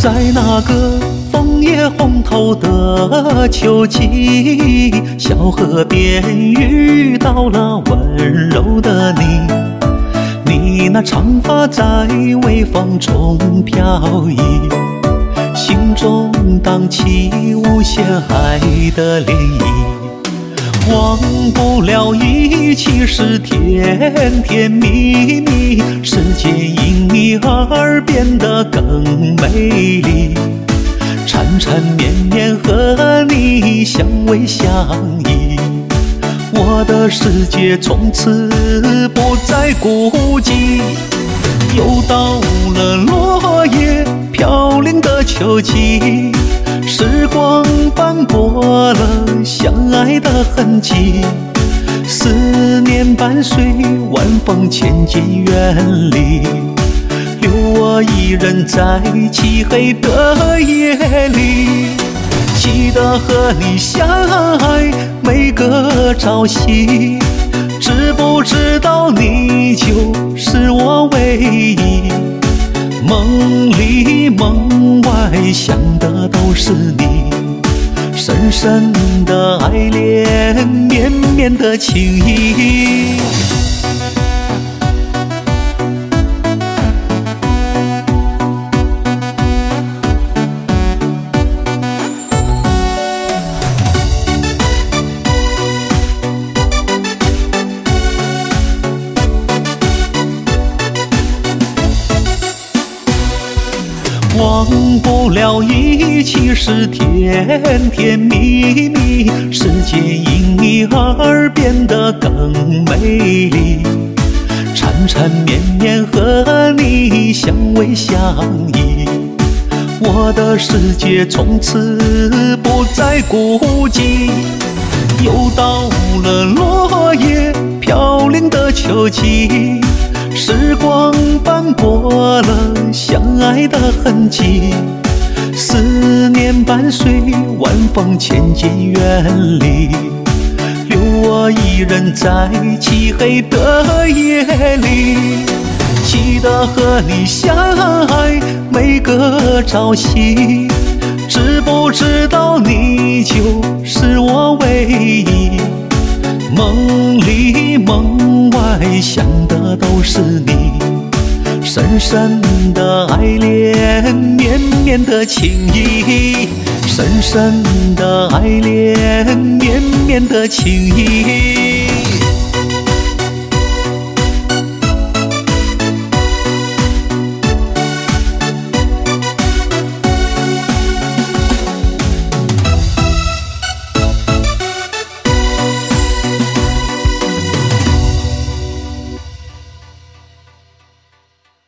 在那个枫叶红透的秋季，小河边遇到了温柔的你，你那长发在微风中飘逸，心中荡起无限爱的涟漪。忘不了一起是甜甜蜜蜜，世界因你而变得更美丽，缠缠绵绵和你相偎相依，我的世界从此不再孤寂。又到了落叶飘零的秋季，时光斑驳了相爱的痕迹，思念伴随晚风渐渐远离，留我一人在漆黑的夜里。记得和你相爱每个朝夕，知不知道你就是我唯一，梦里梦外想的都是你，深深的爱恋，绵绵的情谊。忘不了一起是甜甜蜜蜜，世界因你而变得更美丽，缠缠绵绵和你相偎相依，我的世界从此不再孤寂。又到了落叶飘零的秋季，时光斑驳了相爱的痕迹，思念伴随晚风渐渐远离，留我一人在漆黑的夜里。记得和你相爱每个朝夕，知不知道你就是我唯一，梦里梦外想的都是你，深深的爱恋，绵绵的情谊，深深的爱恋，绵绵的情谊。